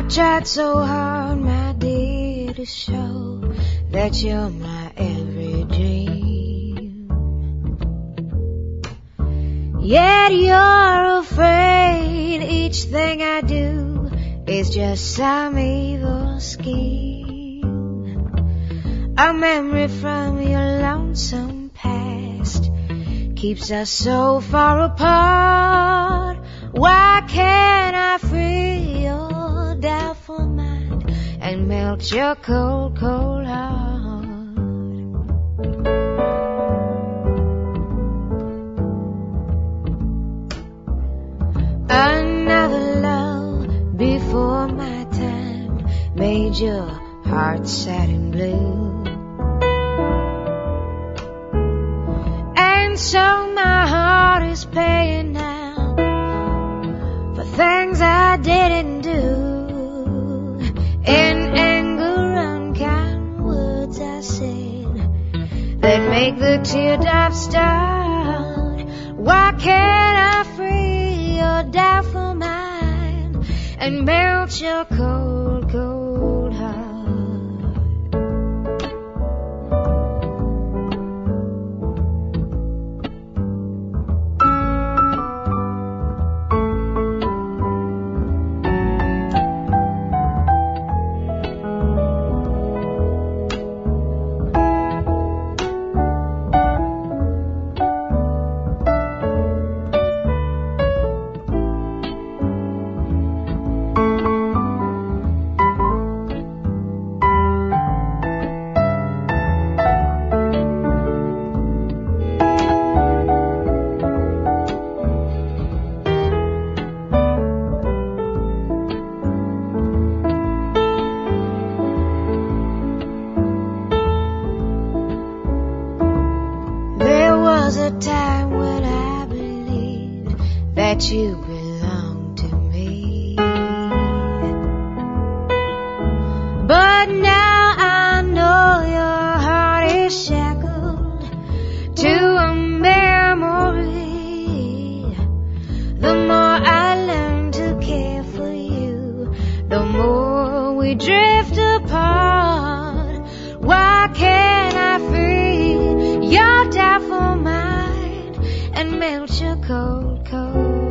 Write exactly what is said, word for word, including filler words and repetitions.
tried so hard, my dear, to show that you're my every dream. Yet you're afraid each thing I do is just some evil scheme. A memory from your lonesome past keeps us so far apart. Why can't I free your doubtful mind and melt your cold, cold heart? Another love before my time made your heart sad and blue, and so my heart is paying now for things I didn't do. In anger, unkind words I said that make the teardrops start. Why can't I free your doubtful mind and melt your cold, cold heart? You belong to me, but now I know your heart is shackled to a memory. The more I learn to care for you, the more we drift apart. Why can't I free your doubtful mind and melt your cold, cold